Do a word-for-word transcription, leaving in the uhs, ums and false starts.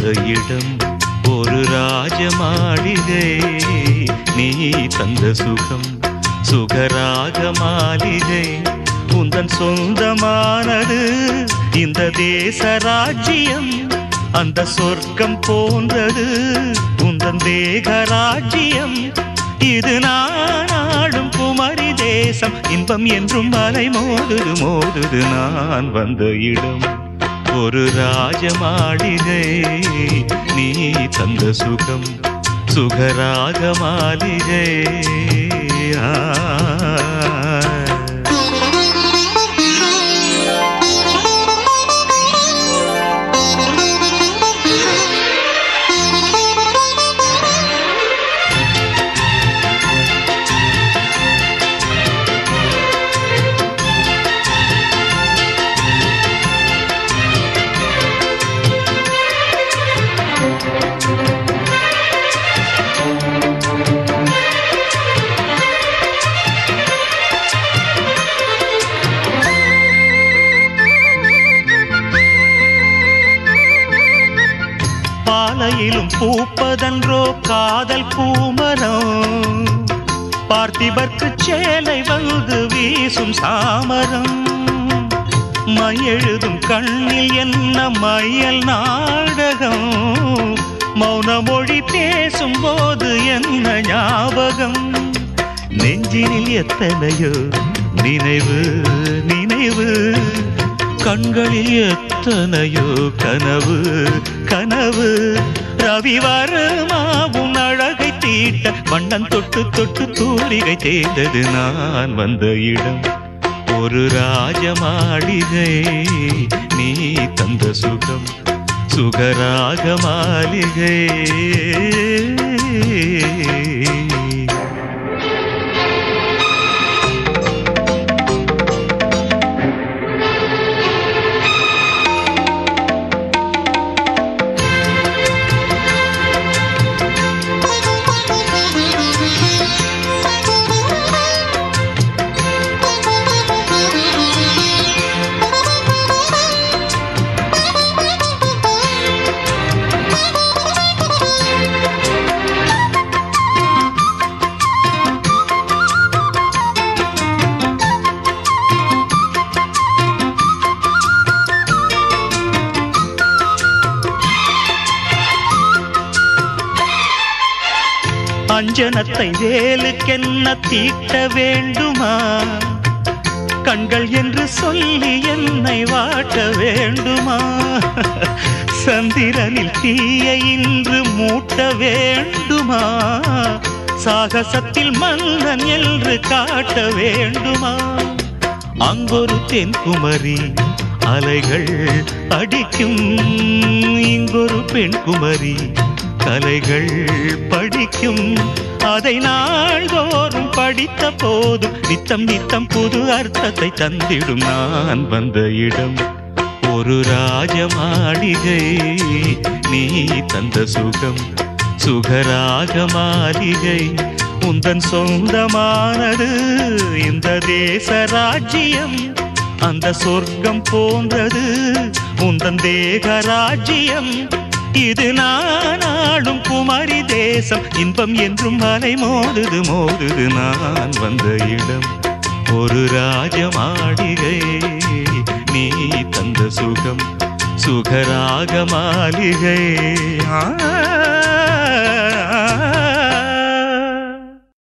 வந்த இடம் ஒரு ராஜமாளிகை. நீ தந்த சுகம் சுகராக மாளிகை. உந்தன் சொந்தமானது இந்த தேச ராஜ்யம். அந்த சொர்க்கம் போன்றது உந்தன் தேக ராஜ்யம். இது நான் ஆளும் குமரி தேசம். இன்பம் என்றும் மலை மோதுது மோதுது நான் வந்த இடம் ஒரு ராஜமாளிகை. நீ தந்த சுகம் சுகராக மாளிகை. பாலையிலும் பூப்பதன்றோ காதல் பூமரம். பார்த்திபர்க்கு சேலை வந்து வீசும் சாமரம். மையெழுதும் கண்ணில் என்ன மையல் நாடகம். மௌன மொழி பேசும் போது என்ன ஞாபகம். நெஞ்சினில் எத்தனையோ நினைவு நினைவு. கண்களில் எத்தனையோ கனவு கனவு. ரவி வருமாவும் அழகை தீட்ட வண்ணம் தொட்டு தொட்டு தூரிகை தேர்ந்தது நான் வந்த இடம் ஒரு ராஜமாளிகை. நீ தந்த சுகம் சுகராக மாளிகை. அஞ்சனத்தை வேலுக்கென்ன தீட்ட வேண்டுமா. கண்கள் என்று சொல்லி என்னை வாட்ட வேண்டுமா. சந்திரனில் தீயை இன்று மூட்ட வேண்டுமா. சாகசத்தில் மன்னன் என்று காட்ட வேண்டுமா. அங்கொரு தென்குமரி அலைகள் அடிக்கும். இங்கொரு பெண்குமரி கலைகள் படிக்கும். அதை நாள்தோறும் படித்த போதும் நித்தம் நித்தம் புது அர்த்தத்தை தந்திடும் நான் வந்த இடம் ஒரு ராஜமாளிகை. நீ தந்த சுகம் சுகராக மாளிகை. உந்தன் சொந்தமானது இந்த தேச ராஜ்யம். அந்த சொர்க்கம் போன்றது உந்தன் தேக ராஜ்யம். இது நான் ஆளும் குமரி தேசம். இன்பம் என்றும் மலை மோதுது மோதுது நான் வந்த இடம் ஒரு ராஜமாளிகை. நீ தந்த சுகம் சுகராக மாளிகை. ஆ